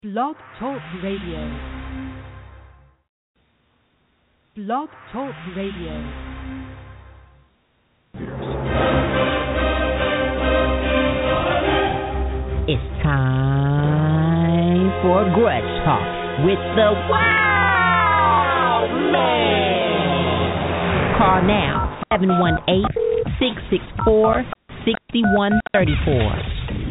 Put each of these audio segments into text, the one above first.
Blog Talk Radio. Blog Talk Radio. It's time for Grudge Talk with the Wow Man. Call now, 718-664-6134.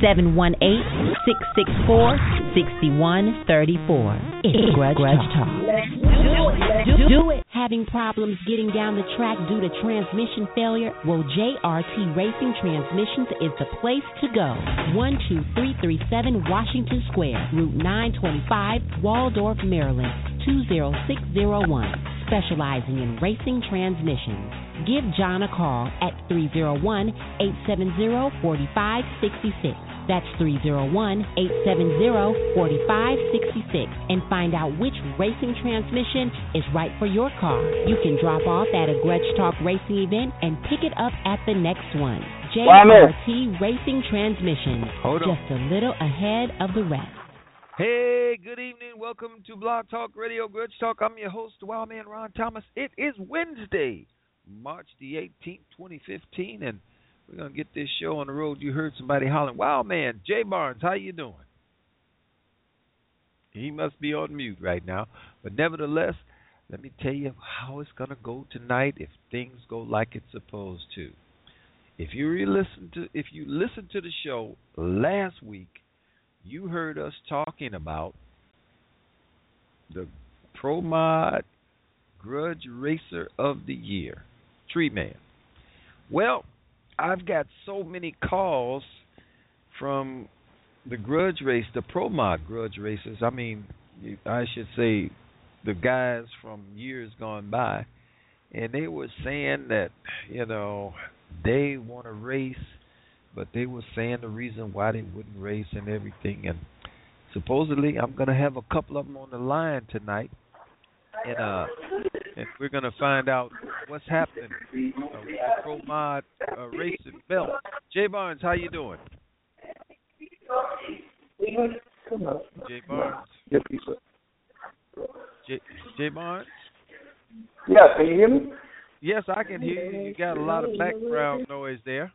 718-664-6134. It's Grudge Talk. Do it. Having problems getting down the track due to transmission failure? Well, JRT Racing Transmissions is the place to go. 12337 Washington Square, Route 925, Waldorf, Maryland, 20601. Specializing in racing transmissions. Give John a call at 301-870-4566. That's 301-870-4566. And find out which racing transmission is right for your car. You can drop off at a Grudge Talk Racing event and pick it up at the next one. JRT Racing Transmissions. Just a little ahead of the rest. Hey, good evening. Welcome to Blog Talk Radio Grudge Talk. I'm your host, the Wild Man Ron Thomas. It is Wednesday, March the 18th, 2015, and we're going to get this show on the road. You heard somebody hollering, Wild Man, Jay Barnes, how you doing? He must be on mute right now. But nevertheless, let me tell you how it's going to go tonight if things go like it's supposed to. If you listened to the show last week, you heard us talking about the Pro Mod Grudge Racer of the Year, Tree Man. Well, I've got so many calls from the Grudge Race, the Pro Mod Grudge Racers. I mean, I should say the guys from years gone by, and they were saying that, they want to race, but they were saying the reason why they wouldn't race and everything. And supposedly I'm going to have a couple of them on the line tonight, and we're going to find out what's happening with the Pro Mod racing belt. Jay Barnes, how you doing? Jay Barnes? Jay Barnes? Yeah, can you hear me? Yes, I can hear you. You got a lot of background noise there.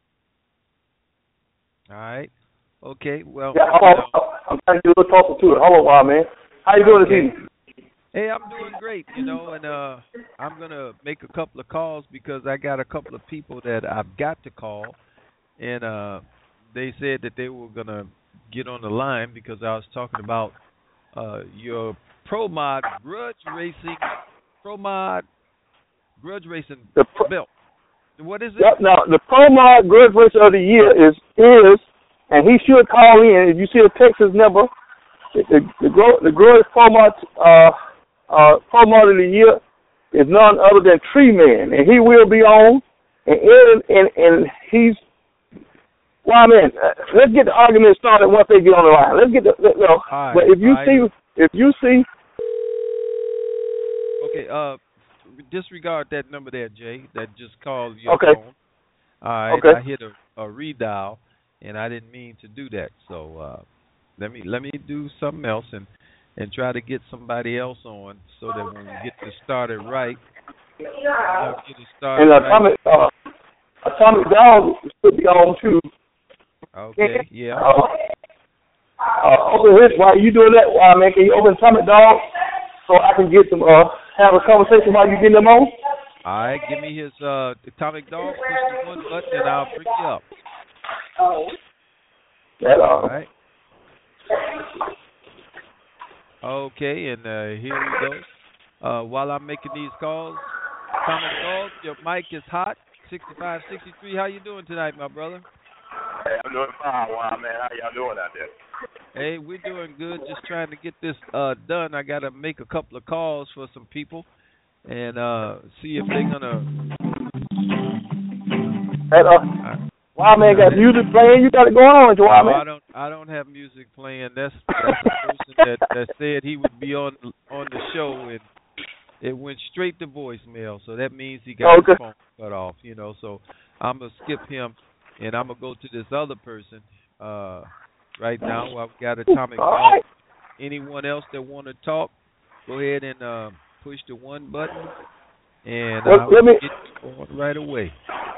All right. Okay, well. Yeah, I'm trying to do a little talking to it. Hold on a while, man. How you doing this evening? Hey, I'm doing great, and I'm going to make a couple of calls because I got a couple of people that I've got to call, and they said that they were going to get on the line because I was talking about your Pro Mod Grudge Racing belt. What is it? Yep, now, the Pro Mod Grudge Racer of the Year is, and he should call in. If you see the Texas number, the Grudge Pro Mod Pro Mod of the Year is none other than Tree Man, and he will be on. And he's man. Let's get the argument started once they get on the line. Let's get right, but if you see. Okay. Disregard that number there, Jay. That just called your phone. All right. Okay. I hit a redial, and I didn't mean to do that. So let me do something else and try to get somebody else on so that when we get this started right, and Atomic Dog should be on too. Okay. Yeah. Open his while you doing that, man. Can you open Atomic Dog so I can get some have a conversation while you getting them on? All right. Give me his Atomic Dog. Push the one button and I'll bring you up. All right. Okay, and here we go. While I'm making these calls, Atomic Dog, your mic is hot. 6563. How you doing tonight, my brother? Hey, I'm doing fine, Wild Man. How y'all doing out there? Hey, we're doing good. Just trying to get this done. I got to make a couple of calls for some people and see if they're gonna. Wild Man got music playing. You got it going on, Wild Man. I don't have music playing. That's the person that said he would be on the show, and it went straight to voicemail. So that means he got his phone cut off. So I'm gonna skip him, and I'm gonna go to this other person right now. I've got Atomic Dog. anyone else that want to talk, go ahead and push the one button, and Well, I'll get on right away.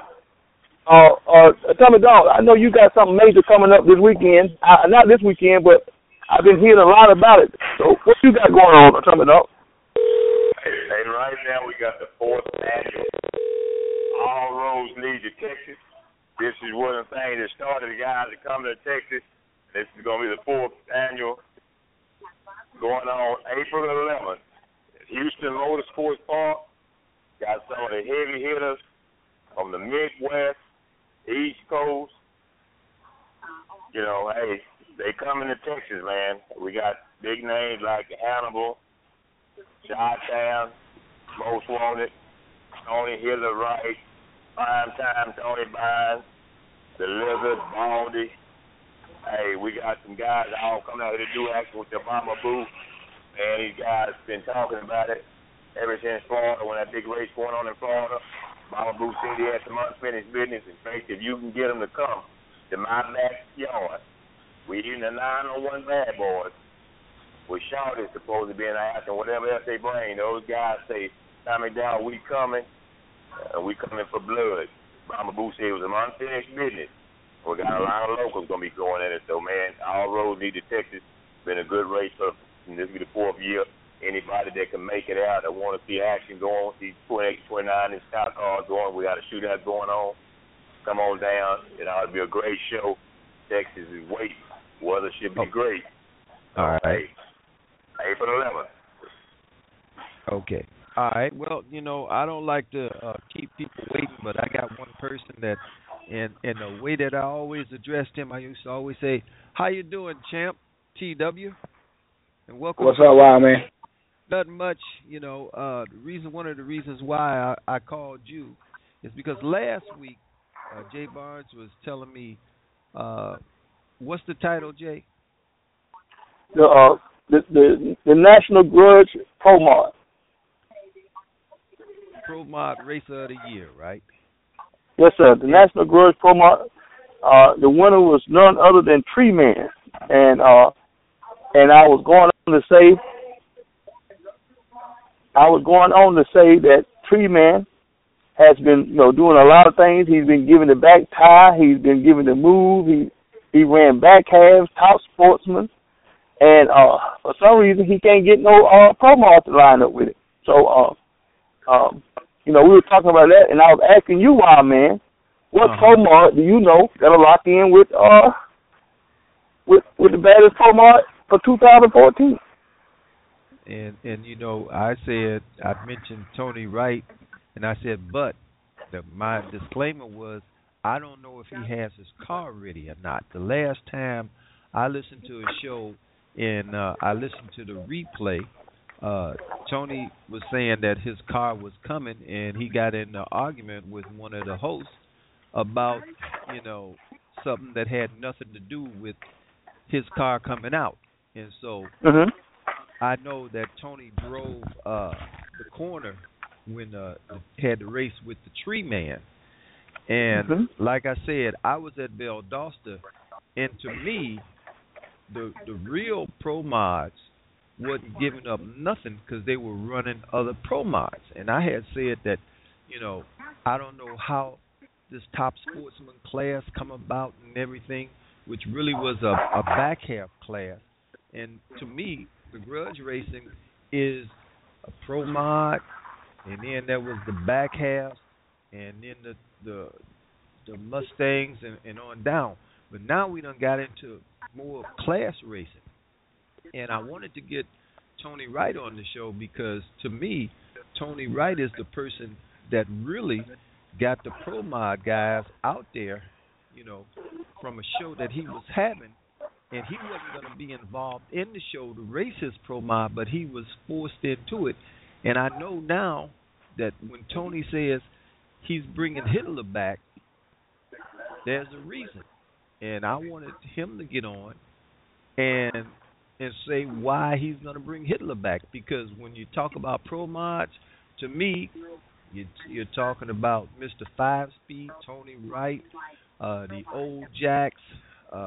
Tommy Dog, I know you got something major coming up this weekend. Not this weekend, but I've been hearing a lot about it. So what you got going on, Tommy Dog? Hey, right now we got the 4th annual All Roads Lead to Texas. This is one of the things that started the guys that come to Texas. This is going to be the 4th annual going on April 11th. Houston Motorsports Park. Got some of the heavy hitters from the Midwest, East Coast. You know, hey, they coming to Texas, man. We got big names like Hannibal, Chi-Town, Most Wanted, Tony Hitler Wright, Prime Time Tony Bynes, The Lizard, Baldy. Hey, we got some guys all coming out here to do action with the Mama Boo. And these guys been talking about it ever since Florida, when that big race going on in Florida. Mama Boo said he had some unfinished business. In fact, if you can get them to come to my backyard, we in the 901 Bad Boys, with Sean is supposed to be in the house and whatever else they bring. Those guys say, Tommy Dow, we coming for blood. Mama Boo said it was an unfinished business. We got a lot of locals going to be going in it. So, man, all roads lead to Texas. Been a good race for this will be the 4th year. Anybody that can make it out that want to see action going, see 28, 29 in stock cars going, we got a shootout going on. Come on down. It ought to be a great show. Texas is waiting. Weather should be great. All right. April 11th. Okay. All right. Well, you know, I don't like to keep people waiting, but I got one person that, and the way that I always addressed him, I used to always say, "How you doing, champ?" TW. And welcome. What's up, Wild Man? Nothing much. You know, one of the reasons why I called you is because last week Jay Barnes was telling me, what's the title, Jay? The National Grudge Pro Mod. Pro Mod Racer of the Year, right? Yes, sir. The National Grudge Pro Mod. The winner was none other than Tree Man, and I was going on to say that Tree Man has been, you know, doing a lot of things. He's been giving the back tie. He's been giving the move. He ran back halves, top sportsman, and for some reason he can't get no pro mod to line up with it. So, you know, we were talking about that, and I was asking you, Wild Man, what pro mod do you know that'll lock in with the baddest pro mod for 2014? And you know, I mentioned Tony Wright, and I said, but my disclaimer was, I don't know if he has his car ready or not. The last time I listened to his show and I listened to the replay, Tony was saying that his car was coming, and he got in an argument with one of the hosts about, you know, something that had nothing to do with his car coming out. And so I know that Tony drove the corner when had the race with the Tree Man. And like I said, I was at Valdosta, and to me, the real pro mods wasn't giving up nothing because they were running other pro mods. And I had said that, you know, I don't know how this top sportsman class come about and everything, which really was a back half class. And to me, the grudge racing is a pro mod, and then there was the back half, and then the Mustangs and on down. But now we done got into more class racing. And I wanted to get Tony Wright on the show because, to me, Tony Wright is the person that really got the pro mod guys out there, you know, from a show that he was having. And he wasn't going to be involved in the show to race his pro mod, but he was forced into it. And I know now that when Tony says he's bringing Hitler back, there's a reason. And I wanted him to get on and say why he's going to bring Hitler back. Because when you talk about pro mods, to me, you're talking about Mr. 5-Speed, Tony Wright, the old Jacks,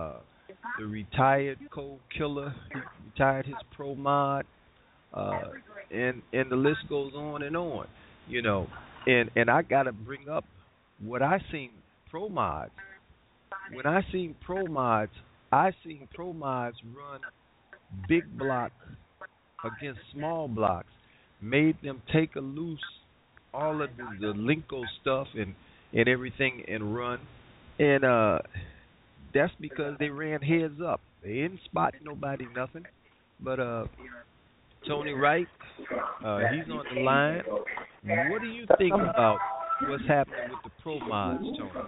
the retired Cold Killer. He retired his pro mod, and the list goes on and on. You know, and I gotta bring up what I seen pro mods. When I seen pro mods, I seen pro mods run big block against small blocks, made them take a loose all of the Linko stuff and everything and run. And that's because they ran heads up. They didn't spot nobody nothing. But Tony Wright, he's on the line. What do you think about what's happening with the pro mods, Tony?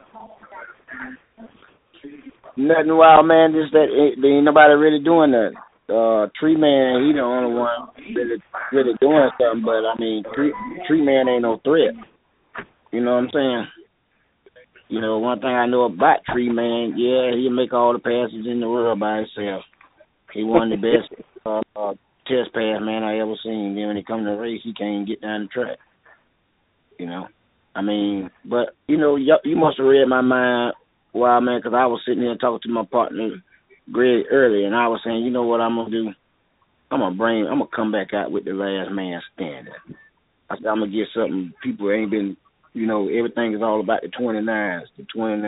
Nothing wild, man. Just that ain't nobody really doing that. Tree Man, he the only one really doing something. But I mean, Tree Man ain't no threat. You know what I'm saying? You know, one thing I know about Tree Man, yeah, he'll make all the passes in the world by himself. He one of the best test pass man I ever seen. Then when it comes to race, he can't get down the track. You know, I mean, but you know, you must have read my mind, wild man, because I was sitting there talking to my partner Greg earlier, and I was saying, you know what I'm gonna do? I'm gonna come back out with the last man standing. I said I'm gonna get something people ain't been. You know, everything is all about the 29s, the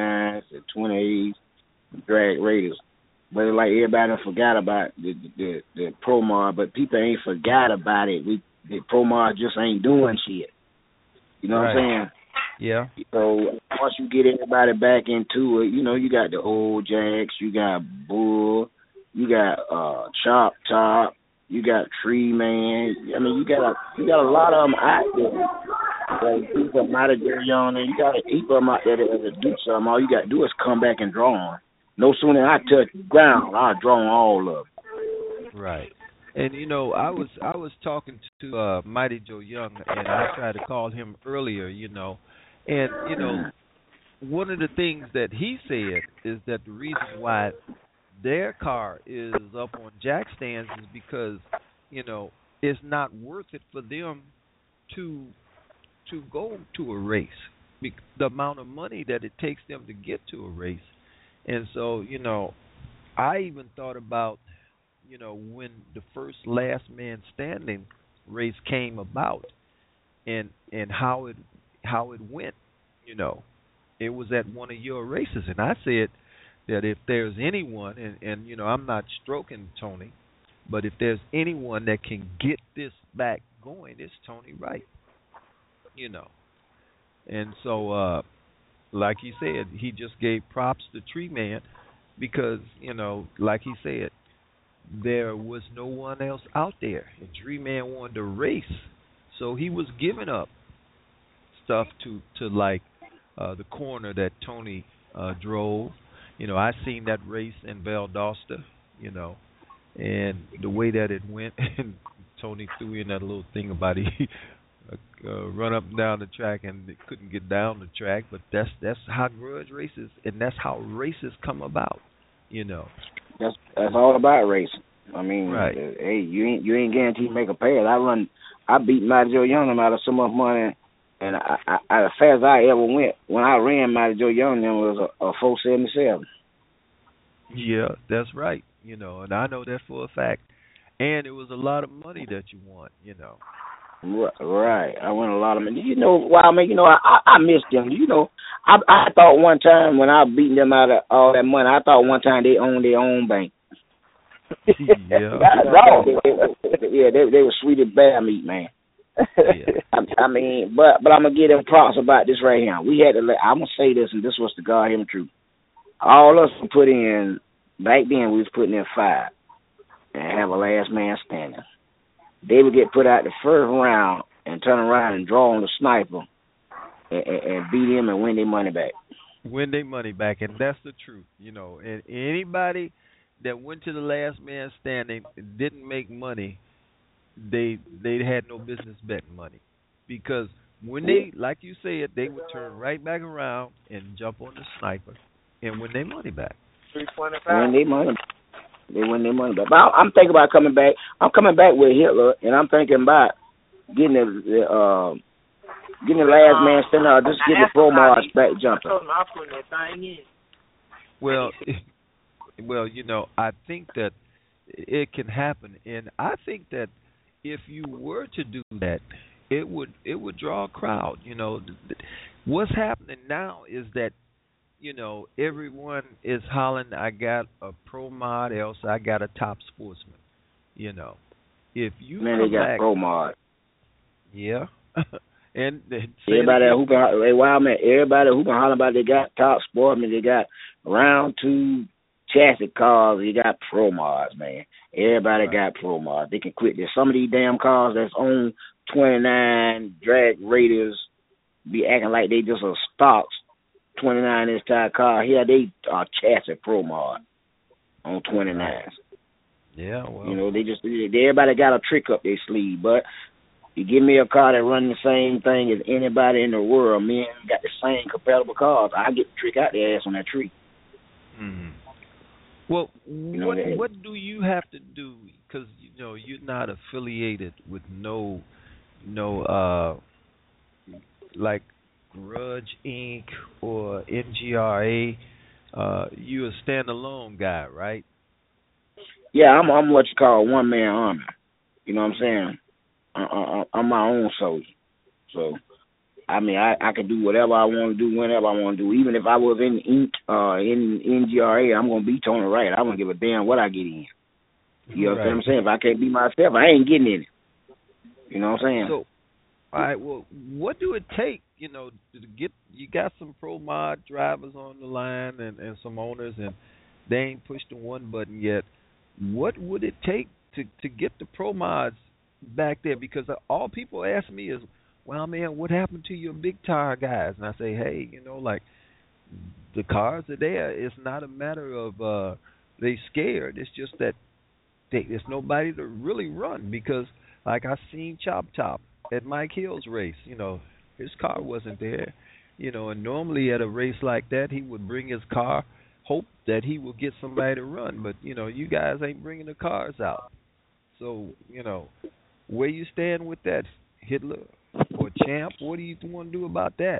28s, drag raiders. But it's like everybody forgot about the pro mod, but people ain't forgot about it. The pro mod just ain't doing shit. You know what I'm saying? Yeah. So once you get everybody back into it, you know, you got the old Jacks, you got Bull, you got Chop Top, you got Tree Man. I mean, you got a lot of them out there. Like, keep them out of there, young, and you got to keep them out there to do something. All you got to do is come back and draw on. No sooner than I touch the ground, I'll draw on all of them. Right. And, you know, I was talking to Mighty Joe Young, and I tried to call him earlier, you know. And, you know, one of the things that he said is that the reason why their car is up on jack stands is because, you know, it's not worth it for them to go to a race, the amount of money that it takes them to get to a race. And so, you know, I even thought about, you know, when the first last man standing race came about and how it went, you know. It was at one of your races, and I said that if there's anyone, and you know, I'm not stroking Tony, but if there's anyone that can get this back going, it's Tony Wright. You know, and so like he said, he just gave props to Tree Man because, you know, like he said, there was no one else out there, and Tree Man wanted to race, so he was giving up stuff to like the corner that Tony drove. You know, I seen that race in Valdosta, you know, and the way that it went, and Tony threw in that little thing about he run up and down the track and they couldn't get down the track, but that's how grudge races, and that's how races come about, you know. That's all about racing. I mean, right. Hey, you ain't guaranteed to make a pass. I beat Mighty Joe Young out of so much money, and I as fast as I ever went when I ran Mighty Joe Young, then was a 477. Yeah, that's right. You know, and I know that for a fact. And it was a lot of money that you won, you know. Right. I won a lot of money. You know, wild man, you know, I missed them. You know, I thought one time when I was beating them out of all that money, I thought one time they owned their own bank. Yeah. They were sweet as bear meat, man. Yeah. I mean, but I'm gonna give them props about this right here. We had to I'm gonna say this, and this was the goddamn truth. All of us put in back then. We was putting in 5 and have a last man standing. They would get put out the first round and turn around and draw on the sniper and beat him and win their money back. Win their money back, and that's the truth, you know. And anybody that went to the last man standing didn't make money, they had no business betting money, because when they, like you said, they would turn right back around and jump on the sniper and win their money back. Win their money. They win their money back. But I'm thinking about coming back. I'm coming back with Hitler, and I'm thinking about getting the last man standing out, just get the pro Mars back jumping. Well, Well, I think that it can happen, and I think that if you were to do that, it would draw a crowd. What's happening now is that everyone is hollering, I got a pro mod, else I got a top sportsman. You know, if you Man, come they got back, pro mod. yeah, and Everybody who can, hey, wow, man, everybody who can holler about they got top sportsmen, they got round two chassis cars, they got pro mods, man. Everybody got pro mods. They can quit this. Some of these damn cars that's on 29 drag radius be acting like they just a stocks 29 inch tire car. Here they are chassis pro mod on 29s. Yeah, well, everybody got a trick up their sleeve, but you give me a car that run the same thing as anybody in the world, man, got the same compatible cars, I get the trick out their ass on that tree. Mm-hmm. Well, what do you have to do? Because you're not affiliated with no like Grudge Inc. or NGRA. You're a standalone guy, right? Yeah, I'm what you call a one man army. You know what I'm saying? I'm my own soldier. So, I mean, I can do whatever I want to do whenever I want to do. Even if I was in Inc. In NGRA, I'm gonna be Tony Wright. I don't give a damn what I get in. You know what I'm saying? If I can't be myself, I ain't getting in it. You know what I'm saying? So, all right. Well, what do it take? To get, you got some pro mod drivers on the line and some owners, and they ain't pushed the one button yet. What would it take to get the pro mods back there? Because all people ask me is, well, man, what happened to your big tire guys? And I say, hey, like the cars are there. It's not a matter of they scared. It's just that there's nobody to really run. Because like I seen Chop Top at Mike Hill's race, his car wasn't there. And normally at a race like that, he would bring his car, hope that he will get somebody to run. But, you guys ain't bringing the cars out. So, where you stand with that, Hitler or Champ? What do you want to do about that?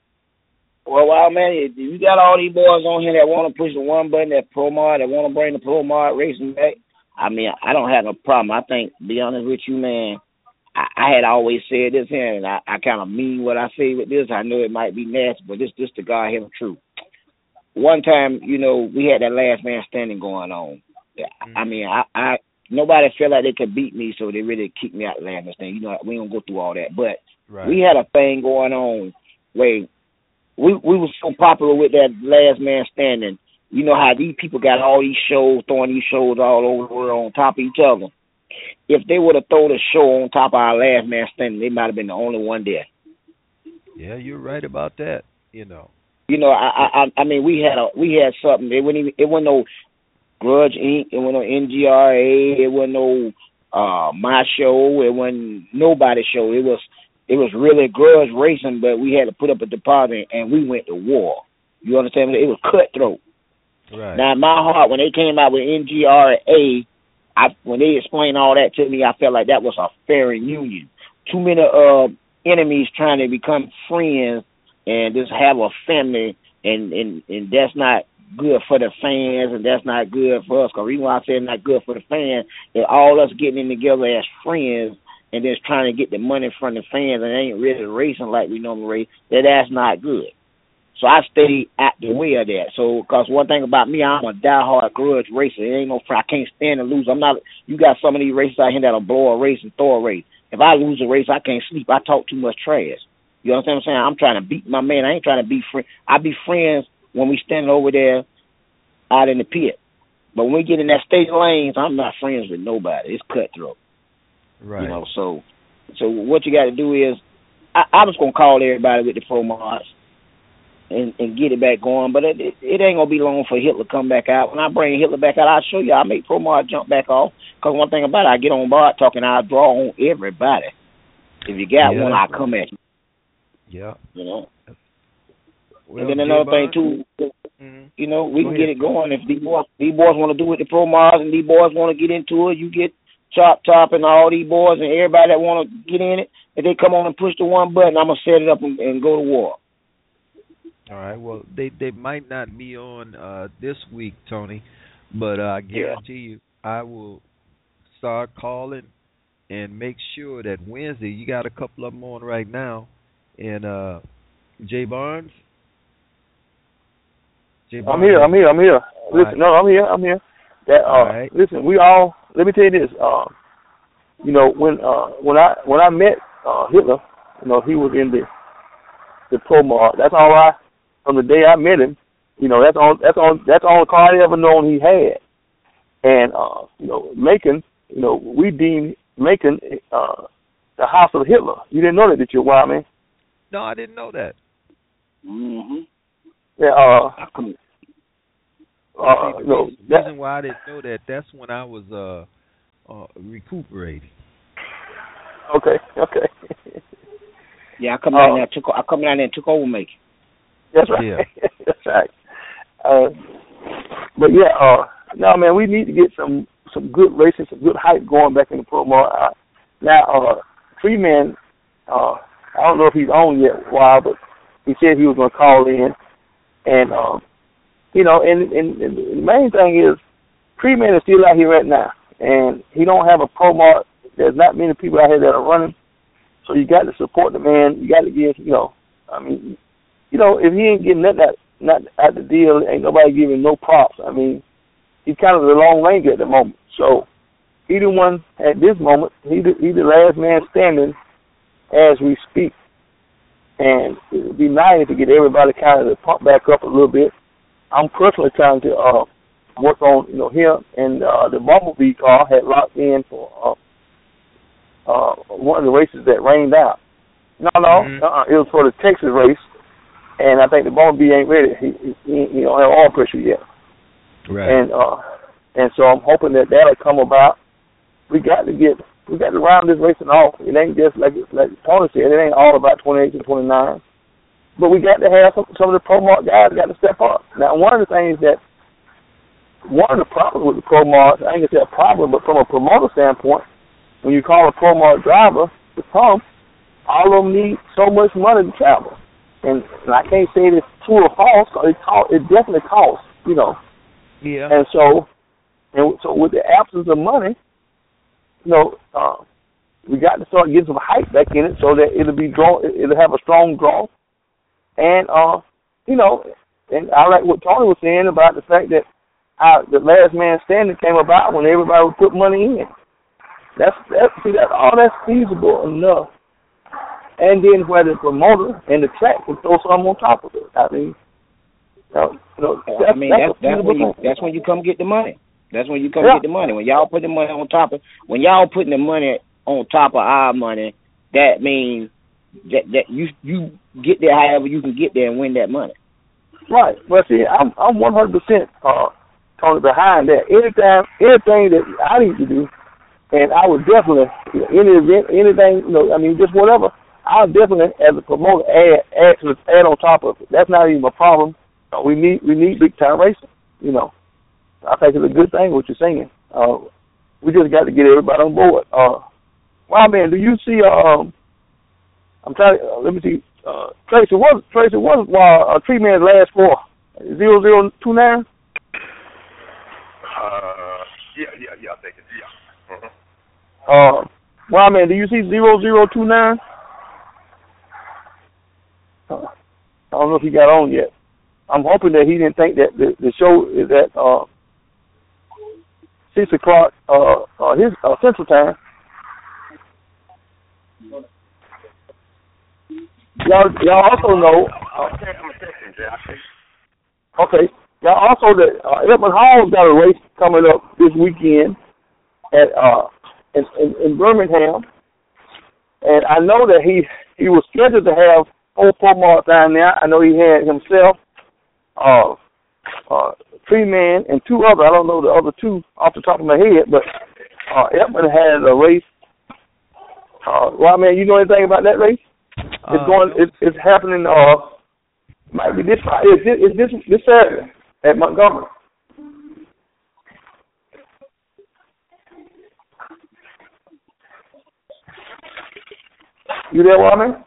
Well, man, you got all these boys on here that want to push the one button, that pro mod, that want to bring the pro mod racing back. I mean, I don't have no problem. I think, to be honest with you, man, I had always said this here, and I kind of mean what I say with this. I know it might be nasty, but this the God-heaven truth. One time, we had that last man standing going on. I mean, I nobody felt like they could beat me, so they really kicked me out the last man standing. We don't go through all that. But we had a thing going on where we were so popular with that last man standing. You know how these people got all these shows, throwing these shows all over the world on top of each other. If they would have thrown a show on top of our last man standing, they might have been the only one there. Yeah, you're right about that. I mean, we had something. It wasn't no Grudge Inc. It wasn't no NGRA. It wasn't no my show. It wasn't nobody's show. It was really Grudge Racing, but we had to put up a deposit and we went to war. You understand? It was cutthroat. Right. Now, in my heart, when they came out with NGRA, when they explained all that to me, I felt like that was a fair union. Too many enemies trying to become friends and just have a family, and that's not good for the fans, and that's not good for us. Because the reason why I say it's not good for the fans is all us getting in together as friends and just trying to get the money from the fans and ain't really racing like we normally race, that's not good. So I stayed out the way of that. So, because one thing about me, I'm a diehard Grudge racer. It ain't no, I can't stand to lose. I'm not. You got some of these racers out here that'll blow a race and throw a race. If I lose a race, I can't sleep. I talk too much trash. You understand what I'm saying? I'm trying to beat my man. I ain't trying to be friends. I be friends when we standing over there out in the pit. But when we get in that state lanes, I'm not friends with nobody. It's cutthroat. Right. So what you got to do is, I was gonna call everybody with the pro mods and get it back going, but it ain't gonna be long for Hitler to come back out. When I bring Hitler back out, I'll show you. I'll make pro mod jump back off. Because one thing about it, I get on board talking, I'll draw on everybody. If you got one, I'll come at you. Yeah. Well, and then another thing too, we can get it going. If these boys want to do it, the pro mods, and these boys want to get into it, you get Chop Top and all these boys and everybody that want to get in it. If they come on and push the one button, I'm gonna set it up and go to war. All right. Well, they might not be on this week, Tony, But I guarantee you, I will start calling and make sure that Wednesday, you got a couple of them on right now. And Jay Barnes? I'm here. Listen, right. I'm here. That right. Listen, let me tell you this. When I met Hitler, he was in the Pro-Mart. That's all from the day I met him, that's the only car I ever known he had. And Macon, we deemed Macon the house of Hitler. You didn't know that, did you, Wild Man? No, I didn't know that. Mhm. Yeah. The reason why I didn't know that, that's when I was recuperating. Okay. Yeah, I come down there and took over Macon. That's right. Yeah. That's right. But yeah, no, man, we need to get some good racing, some good hype going back in the Pro-Mart. Now, Freeman, I don't know if he's on yet, but he said he was going to call in, and and the main thing is, Freeman is still out here right now, and he don't have a Pro-Mart. There's not many people out here that are running, so you got to support the man. You got to give, if he ain't getting not at the deal, ain't nobody giving no props. I mean, he's kind of the long ranger at the moment. So he the one at this moment. He the last man standing as we speak. And it would be nice to get everybody kind of to pump back up a little bit. I'm personally trying to work on him, and the Bumblebee car had locked in for one of the races that rained out. No, it was for the Texas race. And I think the Bumblebee ain't ready. He don't have oil pressure yet. Right. And so I'm hoping that'll come about. We got to round this racing off. It ain't just like Tony said. It ain't all about 28 and 29. But we got to have some of the Pro-Mart guys got to step up. Now, one of the problems with the Pro-Mart, I ain't gonna say a problem, but from a promoter standpoint, when you call a Pro-Mart driver to come, all of them need so much money to travel. And I can't say it's true or false. It definitely costs, Yeah. And so with the absence of money, we got to start getting some hype back in it so that it'll have a strong draw. And and I like what Tony was saying about the fact that the last man standing came about when everybody would put money in. That's feasible enough. And then where the promoter and the track can throw something on top of it. I mean, that's when you come get the money. That's when you come get the money. When y'all put the money on top of, our money, that means that you get there however you can get there and win that money. Right. Well, see, I'm 100% Tony behind that. Anything that I need to do, and I would definitely any event, anything, just whatever. I'll definitely, as a promoter, add on top of it. That's not even a problem. We need big time racing. I think it's a good thing what you're saying. We just got to get everybody on board. Wow, man, do you see? I'm trying. Let me see. Tracy, what Tree Man's last score? 0029. Yeah, I think it's yeah. Wow, man, do you see 0029? I don't know if he got on yet. I'm hoping that he didn't think that the show is at 6 o'clock his Central Time. Y'all also know. Okay. Y'all also that Edmund Hall's got a race coming up this weekend at in Birmingham, and I know that he was scheduled to have old Pro-Mart down there. I know he had himself, Tree Man, and two other. I don't know the other two off the top of my head, but Edmund had a race. Well, man, you know anything about that race? It's happening. Might be this Friday. It's this Saturday at Montgomery. You there, Wyman?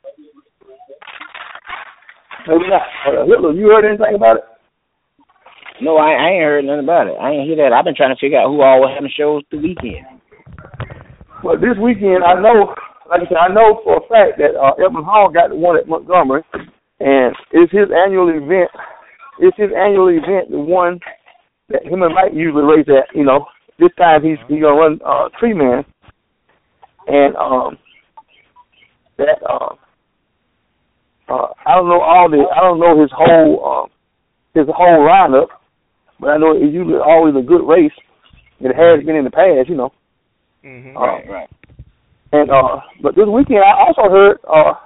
Maybe not. Hitler, you heard anything about it? No, I ain't heard nothing about it. I ain't hear that. I've been trying to figure out who all was having shows the weekend. Well, this weekend, I know, like I said, I know for a fact that Edmund Hall got the one at Montgomery, and it's his annual event. It's his annual event, the one that him and Mike usually race at. You know, this time he's gonna run Tree Man, and I don't know his whole lineup, but I know it's usually always a good race. It has been in the past, you know. Mm-hmm. Right. And but this weekend I also heard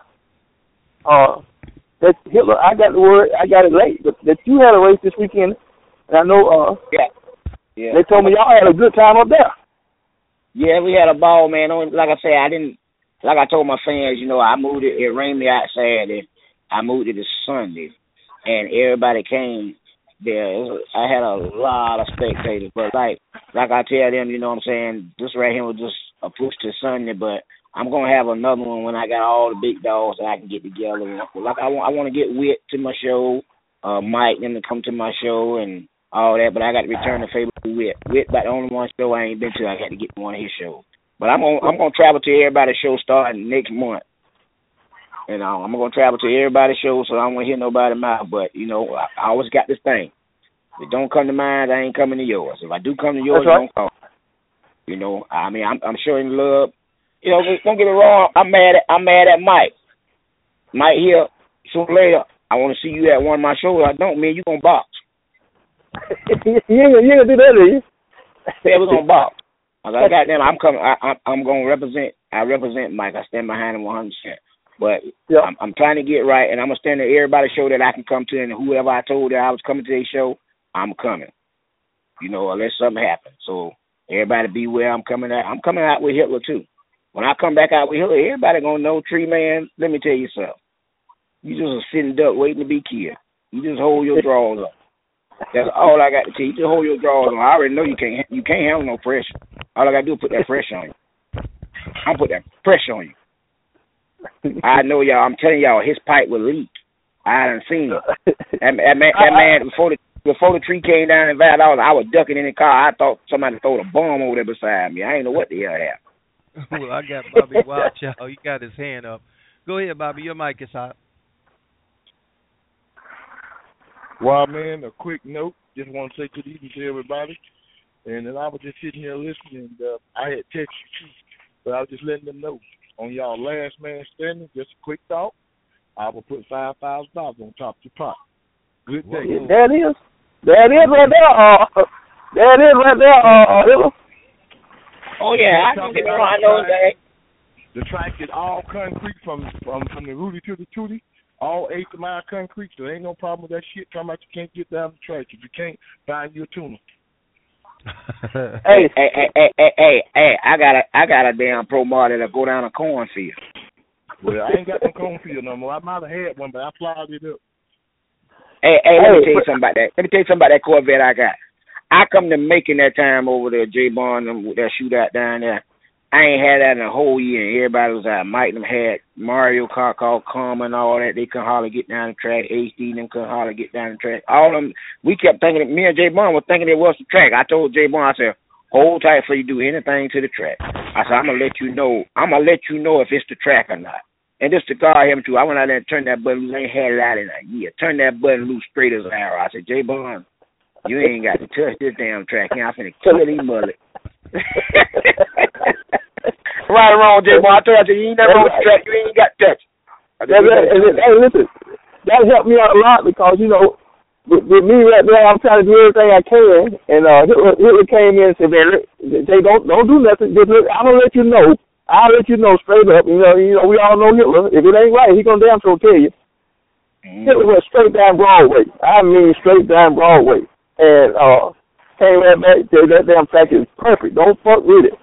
that Hitler. I got the word. I got it late, but that you had a race this weekend, and I know. Yeah. They told me y'all had a good time up there. Yeah, we had a ball, man. Like I said, like I told my fans, you know, I moved it. It rained me out Saturday. I moved it to Sunday, and everybody came there. I had a lot of spectators, but like I tell them, you know what I'm saying, this right here was just a push to Sunday, but I'm going to have another one when I got all the big dogs that I can get together. Like I want to get Whit to my show, Mike them to come to my show and all that, but I got to return the favor to Whit. Whit about the only one show I ain't been to. I got to get to one of his shows. But I'm gonna travel to everybody's show starting next month. And I'm going to travel to everybody's show, so I don't want to hear nobody's mouth. But, you know, I always got this thing. If it don't come to mine, I ain't coming to yours. If I do come to yours, right. Don't come. You know, I mean, I'm showing love. You know, don't get me wrong. I'm mad at Mike. Mike here, sooner or later, I want to see you at one of my shows. I don't, man, you going to box. you ain't gonna do that, are you? Yeah, we're going to box. I got them. I'm coming. I'm going to represent. I represent Mike. I stand behind him 100%. But yep. I'm trying to get right, and I'm going to stand at everybody's show that I can come to, and whoever I told that I was coming to their show, I'm coming. You know, unless something happens. So everybody beware. I'm coming out with Hitler, too. When I come back out with Hitler, everybody going to know, Tree Man, let me tell you something. You just a sitting duck waiting to be killed. You just hold your drawers up. That's all I got to tell you. You just hold your drawers on. I already know you can't handle no pressure. All I got to do is put that pressure on you. I'll put that pressure on you. I know y'all. I'm telling y'all, his pipe will leak. I done seen it. That man before the tree came down in Valdosta, I was ducking in the car. I thought somebody threw a bomb over there beside me. I ain't know what the hell happened. Well, I got Bobby Wild Child. He got his hand up. Go ahead, Bobby. Your mic is hot. Well, man, a quick note. Just want to say good evening to everybody. And then I was just sitting here listening. I had texted you, but I was just letting them know. On y'all last man standing, just a quick thought. I will put $5,000 on top of your pot. Good day. Whoa. There it is right there, Hitler. Oh yeah, I know that. The track is all concrete from the Rudy to the Tootie, all 8 mile concrete. So there ain't no problem with that shit. Talking about you can't get down the track. If you can't, find you a tuner. Hey! I got a damn Pro Mart that'll go down a cornfield. Well, I ain't got no cornfield no more. I might have had one, but I plowed it up. Hey, let me tell you something about that. Let me tell you something about that Corvette I got. I come to Macon that time over there, J-Bond, with that shootout down there. I ain't had that in a whole year, and everybody was out. Mike them had Mario Kart called Karma and all that. They couldn't hardly get down the track. HD them couldn't hardly get down the track. All of them, we kept thinking, me and J-Bond were thinking it was the track. I told J-Bond, I said, hold tight before you do anything to the track. I said, I'm going to let you know if it's the track or not. And just to guard him, too, I went out there and turned that button loose. I ain't had it out in a year. Turned that button loose straight as an arrow. I said, J-Bond, you ain't got to touch this damn track. I'm finna kill these mullet. Right or wrong, J-Bond, I told you ain't never on the track. You ain't got to touch. Hey, listen, that helped me out a lot because, you know, with me right there, I'm trying to do everything I can. And Hitler came in and said, man, Jay, don't do nothing. Just look, I'm going to let you know. I'll let you know straight up. You know, we all know Hitler. If it ain't right, he gonna damn sure tell you. Hitler went straight down Broadway. I mean, straight down Broadway, and came right back. That damn track is perfect. Don't fuck with it.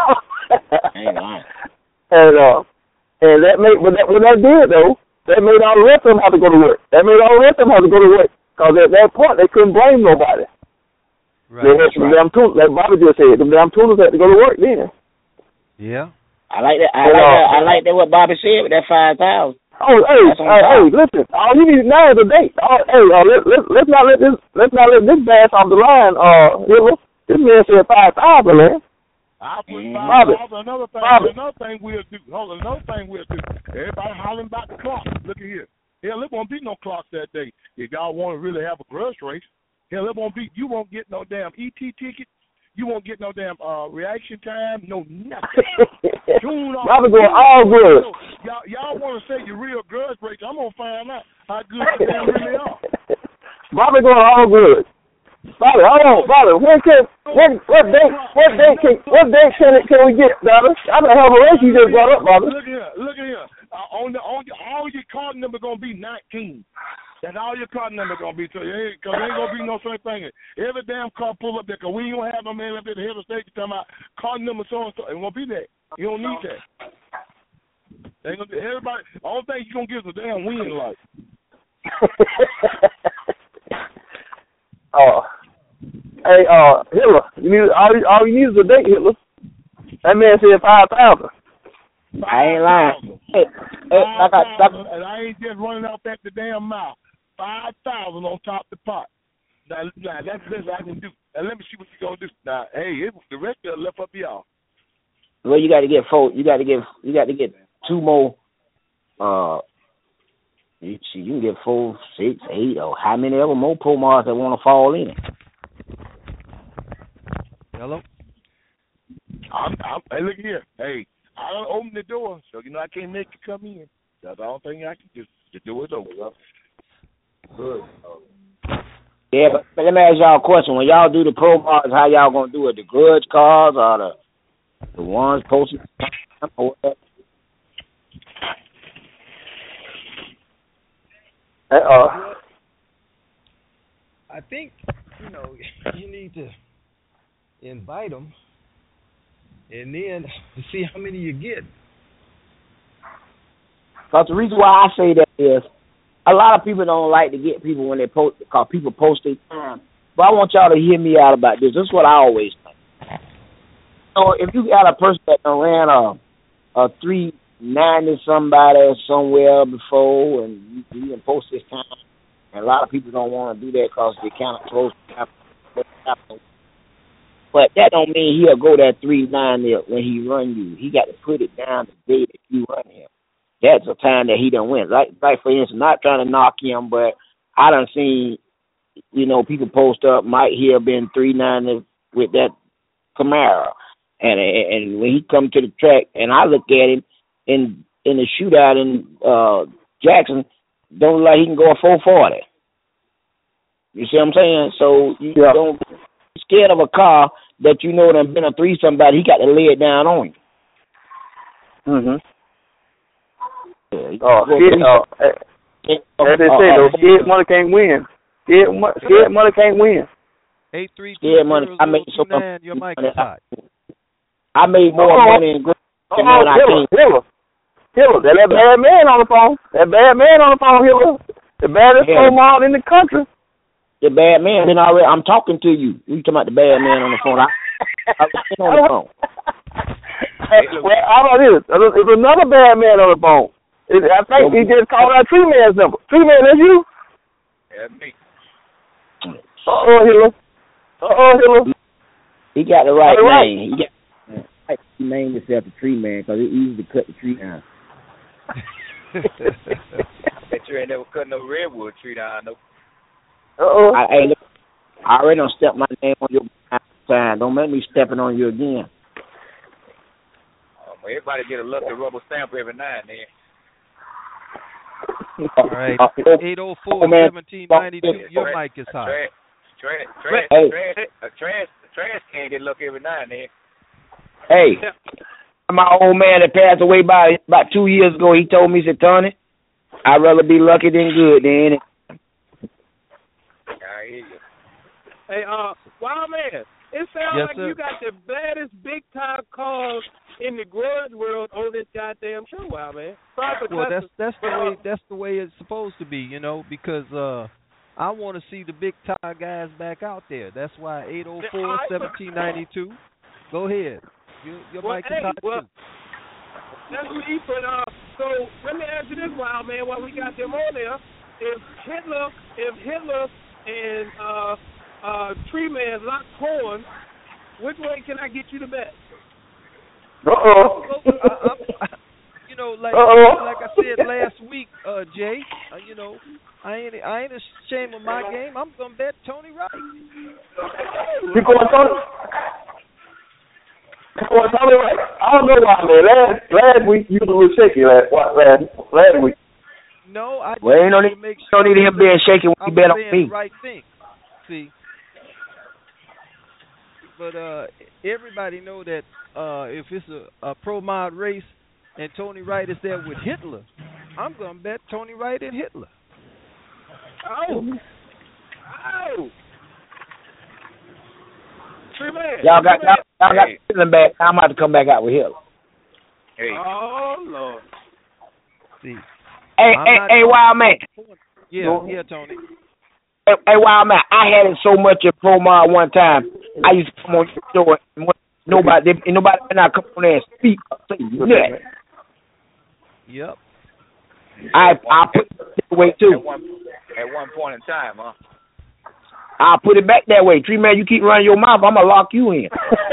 And that made, what that did though, that made all the rest of them have to go to work. Because at that point they couldn't blame nobody. Right. They had some damn tuners, like Bobby just said. The damn tuners had to go to work then. Yeah. I like that. I like that. What Bobby said with that 5,000. Oh, listen. All you need now is a date. Let's not let this bass off the line. Hiller. This man said 5,000, man. I'll put 5,000. Another thing we'll do. Everybody hollering about the clock. Look at here. Hell, there won't be no clocks that day. If y'all want to really have a grudge race, hell, it won't be. You won't get no damn ET ticket. You won't get no damn reaction time. No nothing. Bobby going all good. Y'all want to say your real grudge race? I'm gonna find out how good you damn really are. Bobby going all good. Bobby, hold on, Bobby. What date can we get, Bobby? I don't have a race you just brought up, Bobby. Look at here. All your card number gonna be 19. That's all your card number gonna be. So because there ain't gonna be no such thing. Every damn car pull up there, because we ain't gonna have no man up there to head of stage talking about card number so and so. It won't be that. You don't need that. They ain't gonna be, everybody. All thing you gonna get is a damn win light. Hey, Hiller, all you need is a date, Hiller. That man said 5,000. I ain't lying. Hey, and I ain't just running out at the damn mouth. 5,000 on top of the pot. Now that's the best I can do. Now let me see what you gonna do. Now, hey, the rest of it left up y'all. Well, you got to get 4. You got to get 2 more. You can get 4, 6, 8, or how many ever more promos that want to fall in it. Hello. Hey, look here. Hey, I don't open the door, so I can't make you come in. That's the only thing I can do. The door's open. Good. Yeah, but let me ask y'all a question. When y'all do the promos, how y'all gonna do it? The grudge cards or the ones posted or whatever? I think you need to invite them and then see how many you get. Because the reason why I say that is a lot of people don't like to get people when they post, because people post their time. But I want y'all to hear me out about this. This is what I always think. So if you got a person that ran a 390 somebody somewhere before and you can post this time, and a lot of people don't want to do that because they kind of close to capital. But that don't mean he'll go that 390 when he run you. He got to put it down the day that you run him. That's a time that he done win. Like for instance, not trying to knock him, but I done seen, people post up, might he have been 390 with that Camaro. And when he come to the track and I look at him in the shootout in Jackson, don't look like he can go a 440. You see what I'm saying? So you don't be scared of a car that done been a 3 somebody, he got to lay it down on you. Mm-hmm. As they say, though, scared money can't win. Scared money can't win. 832-029, your mic is hot. I made more money in Hiller, that bad man on the phone. That bad man on the phone, Hiller. The baddest promo in the country. The bad man. Then I'm talking to you. You talking about the bad man on the phone? I'm on the phone. Well, how about this? There's another bad man on the phone. I think he just called out Tree Man's number. Tree Man, that's you? That's me. Hiller. He got the right name. He named himself the Tree Man because he easy to cut the tree down. I bet you ain't never cut no redwood tree down, though. Look, I already done stepped my name on your time. Don't make me stepping on you again. Everybody get a lucky rubber stamp every now and then. All right, 804-1792, your mic is hot. Trash can get lucky every now and then. Hey, my old man that passed away about 2 years ago, he told me, he said, Tony, I'd rather be lucky than good, then. I hear you. Hey, Wild Man, it sounds you got the baddest big-time calls in the grudge world on this goddamn show, Wild Man. Well, that's the way it's supposed to be, because I want to see the big-time guys back out there. That's why 804-1792. Go ahead. Your mic is hot, too. That's what he put So let me ask you this, Wild Man, while we got them on there. If Hitler and Tree Man lock horns, which way can I get you to bet? You know, like I said last week, Jay. You know, I ain't ashamed of my game. I'm gonna bet Tony Wright. You going Tony? Tony Wright? I don't know why, man. Last week you were shaky. Last week. No, I well, ain't no need to him being shaky when he bet on me. The right thing. See, but everybody know that if it's a pro mod race and Tony Wright is there with Hitler, I'm gonna bet Tony Wright and Hitler. Oh. Y'all got Hitler back. I'm about to come back out with Hitler. Hey. Oh Lord. See. Hey, Wild Man. Yeah, Tony. Hey, Wild Man. I had it so much at Pro Mod one time. I used to come on your show and nobody not come on there and speak. Yep. I put it that way too. At one point in time, huh? I'll put it back that way. Tree Man, you keep running your mouth, I'm gonna lock you in.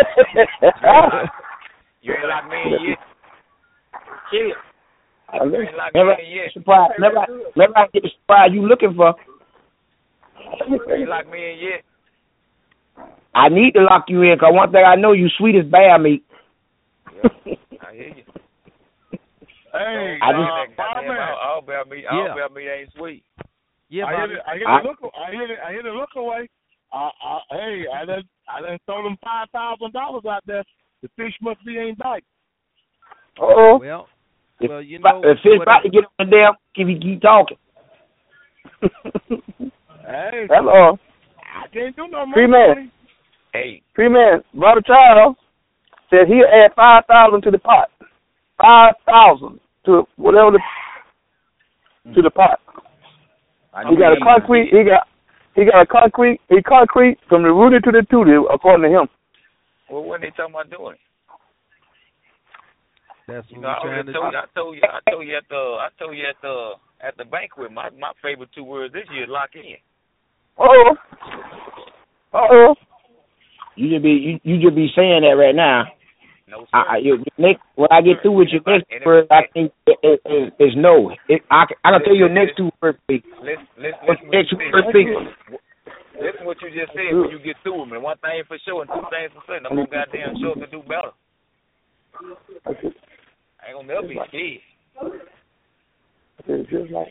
You ain't locked me in yet. Kill it. Never I get the surprise you looking for. You ain't locked me in yet. I need to lock you in, because one thing I know, you sweet as bear meat. Yeah, I hear you. Hey, all bear meat ain't sweet. Yeah, I hit a look away. I done throw them $5,000 out there. The fish must be ain't bite. Well, you know, if fish about to get on the damn, if he keep talking. Hey, I can't do no more. Free man. Hey. Free man. Robert Child said he'll add 5,000 to the pot. 5,000 to whatever to the pot. He got a concrete. He got a concrete. He concrete from the Rudy to the Tootie, according to him. Well, when they talking about doing it? That's what I told you at the banquet. My favorite 2 words this year: lock in. You just be saying that right now. No, sir. When I get through with your next word, I think is no. I can tell you your next 2 words. Listen what you just said when you get through with me. One thing for sure and 2 things for certain. I'm gonna goddamn sure to do better. I ain't gonna never be scared. Just like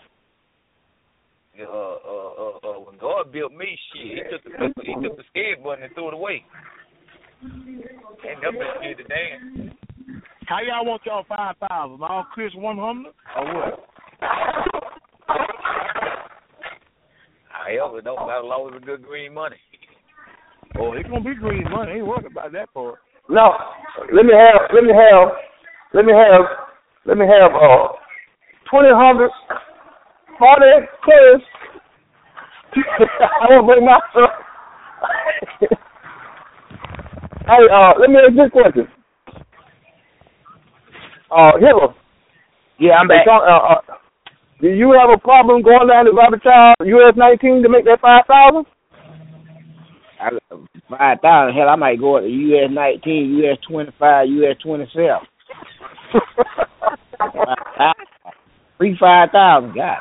when God built me, shit, he took the scared button and threw it away. Ain't never been scared to dance. How y'all want y'all 5,000? All Chris 100 or what? However, it don't matter as long as it's good green money. Oh, it's gonna be green money. Ain't worried about that part. no. Let me have 2,000, 40 Chris. I won't bring myself. Hey, let me ask this question. Hitler. Yeah, I'm back. Do you have a problem going down to Robert Child, US 19 to make that 5,000? 5,000. Hell, I might go up to US 19, US 25, US 27. 5,000. God.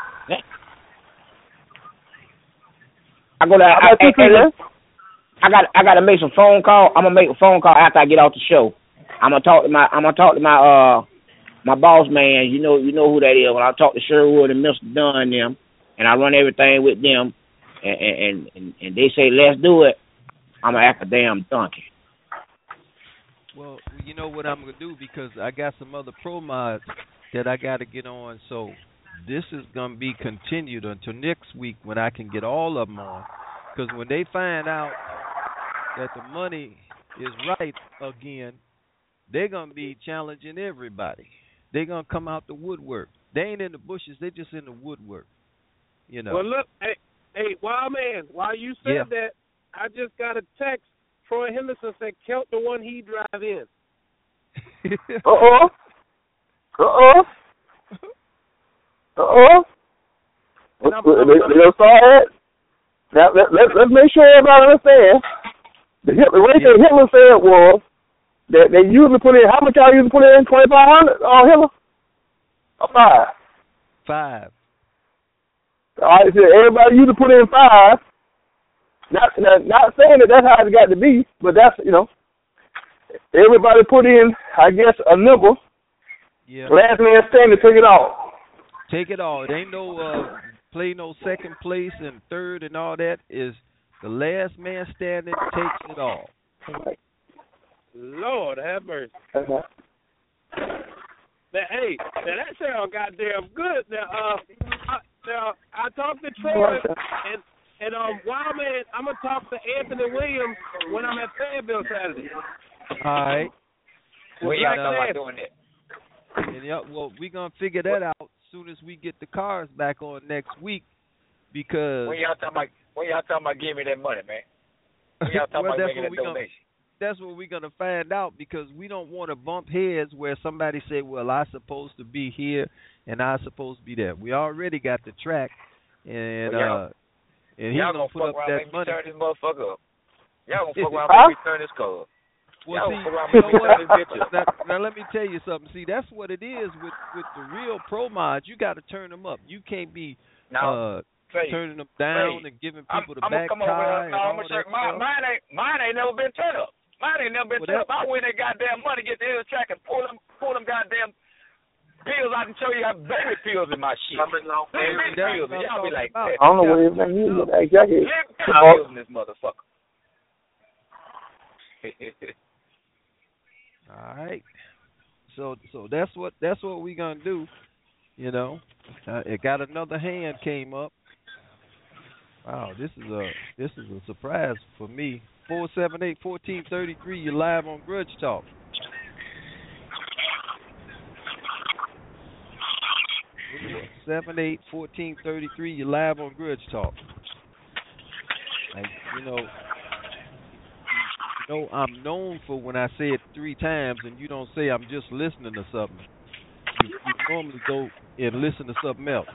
I go to. I got to make some phone call. I'm gonna make a phone call after I get off the show. I'm gonna talk to my boss man. You know who that is. When I talk to Sherwood and Mr. Dunn and them, and I run everything with them, and they say let's do it, I'm gonna act a damn donkey. Well, you know what I'm gonna do, because I got some other pro mods that I got to get on. So this is gonna be continued until next week when I can get all of them on. Because when they find out that the money is right again, they're going to be challenging everybody. They're going to come out the woodwork. They ain't in the bushes. They just in the woodwork. You know. Well, look, hey, Wild Man, while you said that, I just got a text. Troy Henderson said, count the one he drive in. They don't start at. Now let's make sure everybody understands. The way that Hitler said was that they usually put in, how much y'all usually put in? 2,500 on Hitler? Or 5? 5. All right, so everybody usually put in 5. Not saying that that's how it got to be, but that's, everybody put in, I guess, a number. Yeah. Last man standing took it all. Take it all. It ain't no play no second place and third and all that. Is the last man standing takes it all. Lord have mercy. Now, hey, that sounds goddamn good. Now, I talked to Troy and Wild Man. I'm gonna talk to Anthony Williams when I'm at Fayetteville Saturday. All right. Well, y'all know about doing that. And well, we're gonna figure that out as soon as we get the cars back on next week, because when y'all talking about giving me that money, man. When y'all talking about making that donation. That's what we're gonna find out, because we don't want to bump heads where somebody say, "Well, I'm supposed to be here and I'm supposed to be there." We already got the track, and he's gonna put up that money. Turn this motherfucker up. Y'all gonna fuck around and make me turn this car up. Well, see, you know what? Now let me tell you something. See, that's what it is with the real pro mods. You got to turn them up. You can't be turning them down and giving people the back tie and all that stuff. Mine ain't never been turned up. Mine ain't never been turned up. I win that goddamn money, get the other track and pull them goddamn pills. I can show you how baby pills in my shit. Baby pills. Y'all be like, I don't know what it is. Exactly. Pills in this motherfucker. All right, so that's what we gonna do, It got another hand came up. Wow, this is a surprise for me. 478-1433. You're live on Grudge Talk. (7) 1433. You're live on Grudge Talk. Like, I'm known for when I say it 3 times and you don't say I'm just listening to something. You normally go and listen to something else.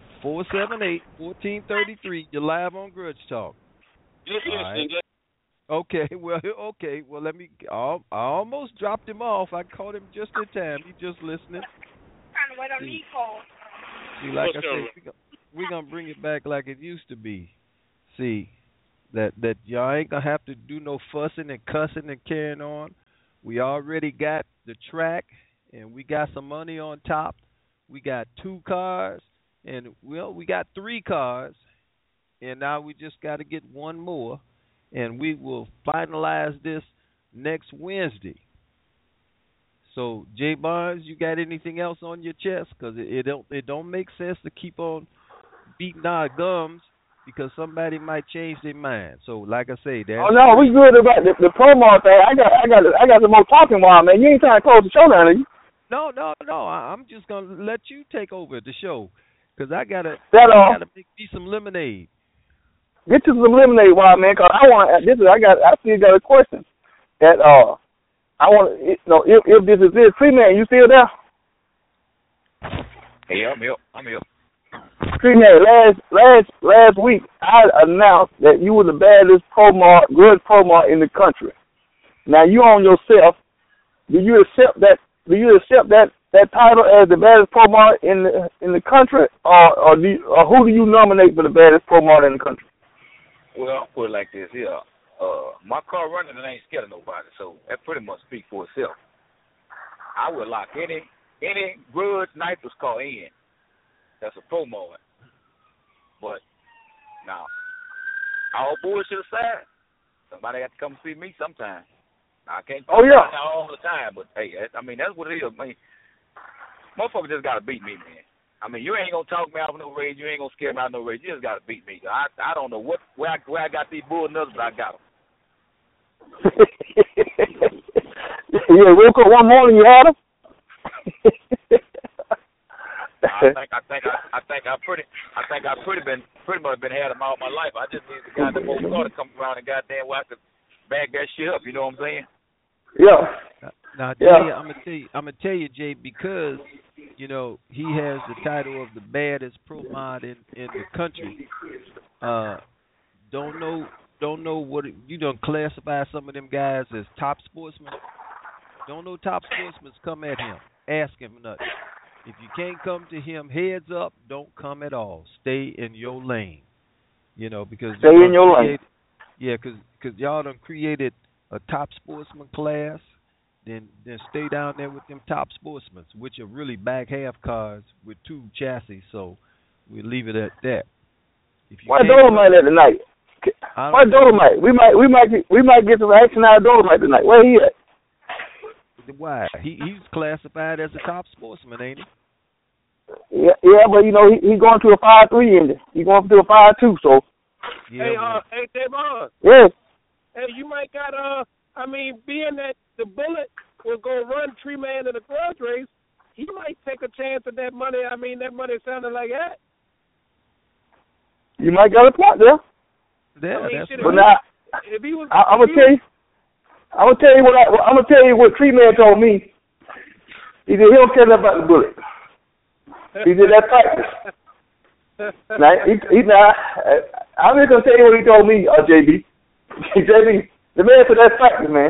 478-1433. You're live on Grudge Talk. Right. Okay. Well, let me. I almost dropped him off. I caught him just in time. He just listening. Trying to wait on me call. See, like I said, we're gonna bring it back like it used to be. See. That y'all ain't gonna have to do no fussing and cussing and carrying on. We already got the track, and we got some money on top. We got 2 cars, and we got 3 cars, and now we just got to get 1 more, and we will finalize this next Wednesday. So, Jay Barnes, you got anything else on your chest? Because it don't make sense to keep on beating our gums, because somebody might change their mind. So, like I say, oh no, we good about the promo thing. I got some more talking while, man. You ain't trying to close the show down, are you? No. I'm just gonna let you take over the show, because I gotta make me some lemonade. Get you some lemonade, wild man. Cause I still got a question that I want. If this is it, Tree Man, you still there? Hey, I'm here. Last week, I announced that you were the baddest Grudge Pro-Mart in the country. Now, you on yourself. Do you accept that? Do you accept that title as the baddest Pro-Mart in the country, or who do you nominate for the baddest Pro-Mart in the country? Well, I'll put it like this here. My car running and I ain't scared of nobody, so that pretty much speaks for itself. I would lock any grudge Nitrous car in. That's a promo. But now, all bullshit aside, somebody got to come see me sometime. Now, I can't talk all the time, but hey, I mean, that's what it is. I mean, motherfuckers just got to beat me, man. I mean, you ain't going to talk me out of no rage. You ain't going to scare me out of no rage. You just got to beat me. I don't know where I got these bull nuts, but I got them. Yeah, woke up one morning, you had them? I think I pretty much been had them all my life. I just need the goddamn old car to come around and goddamn where I could bag that shit up. You know what I'm saying? Yeah. Now, Jay, I'm gonna tell you, Jay, because You know, he has the title of the baddest pro mod in the country. Don't know what you done classify some of them guys as top sportsmen. Don't know top sportsmen come at him, ask him nothing. If you can't come to him heads up, don't come at all. Stay in your lane. You know, because stay in your lane. Yeah, because y'all done created a top sportsman class. Then stay down there with them top sportsmen, which are really back half cars with 2 chassis. So we'll leave it at that. Why Dolomite at tonight? Why Dolomite? We might get some action out of Dolomite tonight. Where he at? Why? He's classified as a top sportsman, ain't he? Yeah, but you know he going to a 5.3 engine. He going to a 5.2. So. Yeah, hey, Devon. Yes. Hey, you might got being that the Bullet will go run Tree Man in a grudge race, he might take a chance at that money. I mean, that money sounded like that. You might got a point there. Yeah, but now, if he was, I'm gonna tell you what Tree Man told me. He said he don't care nothing about the Bullet. He did that practice. I'm just gonna tell you what he told me, JB. JB, the man said that's practice, man.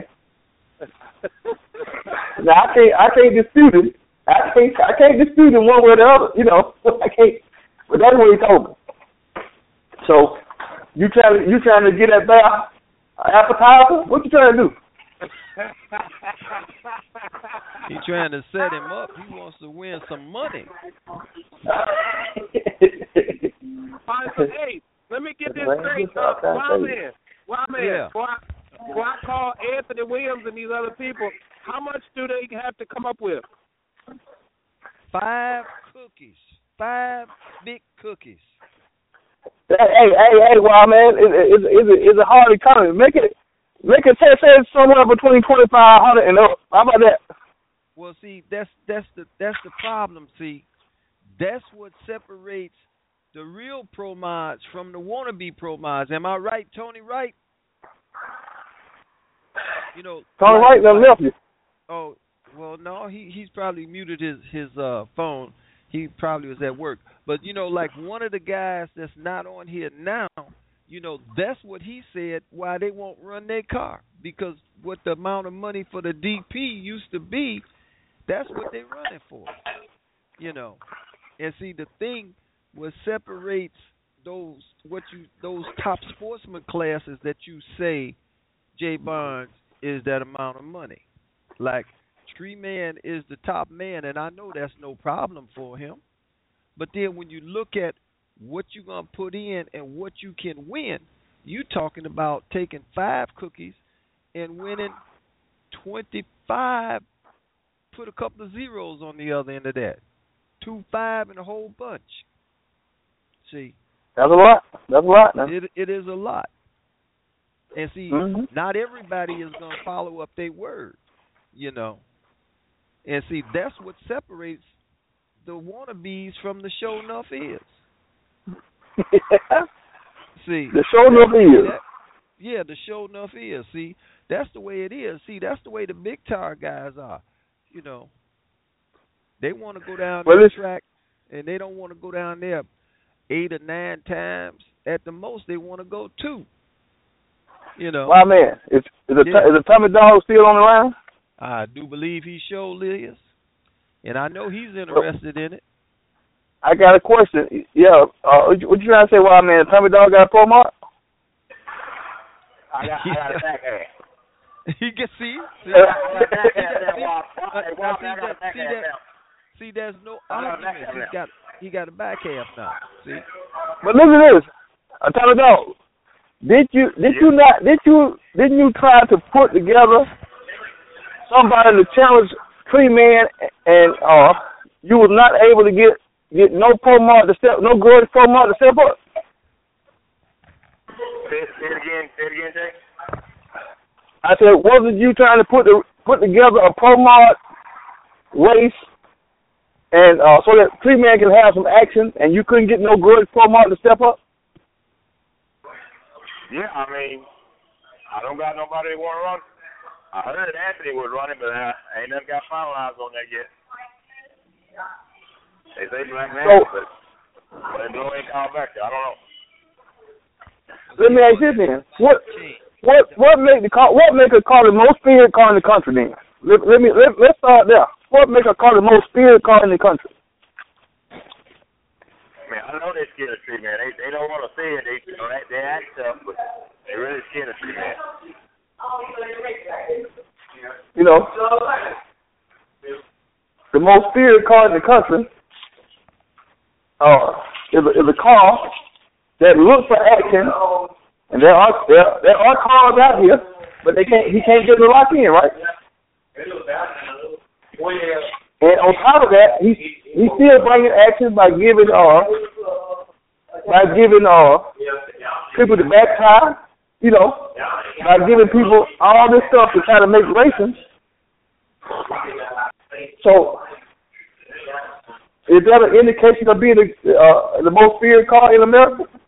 Now I can't dispute it. I can't dispute it one way or the other. You know, I can't. But that's what he told me. So you trying to get that bear appetizer? What you trying to do? He trying to set him up. He wants to win some money. Hey, let me get this straight. Wild man. Yeah. Before I call Anthony Williams and these other people, how much do they have to come up with? 5 cookies. 5 big cookies. Hey, Wild man, it's a hard economy. Make it say somewhere between 2,500 and up. How about that? Well, see, that's the problem. See, that's what separates the real pro mods from the wannabe pro mods. Am I right, Tony Wright? You know, Tony Wright done left you. Oh, well, no, he's probably muted his phone. He probably was at work. But, you know, like one of the guys that's not on here now, you know, that's what he said why they won't run their car. Because what the amount of money for the DP used to be, that's what they're running for. You know. And see, the thing what separates those top sportsman classes that you say, Jay Barnes, is that amount of money. Like, Tree Man is the top man, and I know that's no problem for him. But then when you look at what you're going to put in and what you can win, you talking about taking 5 cookies and winning 25, put a couple of zeros on the other end of that. 2, 5, and a whole bunch. See. That's a lot. That's a lot. Now. It is a lot. And see, not everybody is going to follow up their word, you know. And see, that's what separates the wannabes from the show enough is. See, the show enough is. The show enough is. See, that's the way it is. See, that's the way the big tire guys are. You know, they want to go down the track, and they don't want to go down there 8 or 9 times. At the most, they want to go 2. You know. Wow, man, is the Tommy Dog still on the line? I do believe he surely is, and I know he's interested in it. I got a question. Yeah, what you trying to say, Wild man? Tommy Dog got a pro mark? I got a back ass. He can see. See, there's no argument. He got a back half now. See. But look at this, Tommy Dog. Didn't you try to put together somebody to challenge Tree Man, and you was not able to get no pro mark to step, no grudge pro mark to step up? Say it again, Jay. I said, wasn't you trying to put together a pro mark race, and so that Tree Man can have some action, and you couldn't get no grudge pro mark to step up? Yeah, I mean, I don't got nobody that want to run. I heard Anthony was running, but ain't nothing got finalized on that yet. They say Black man, So, but Blow ain't called back there. I don't know. let me ask you then. What make a car the most feared car in the country then? Let's start there. What make a car the most feared car in the country? Man, I know they're scared of Tree Man. They don't want to say it. They act tough, but they really scared of Tree Man. You know, the most feared car in the country is a car that looks for action, and there are cars out here, but he can't get the lock in, right? And on top of that, he's still bringing action by giving people the back tie, you know, by giving people all this stuff to try to make racing. So, is that an indication of being the most feared car in America?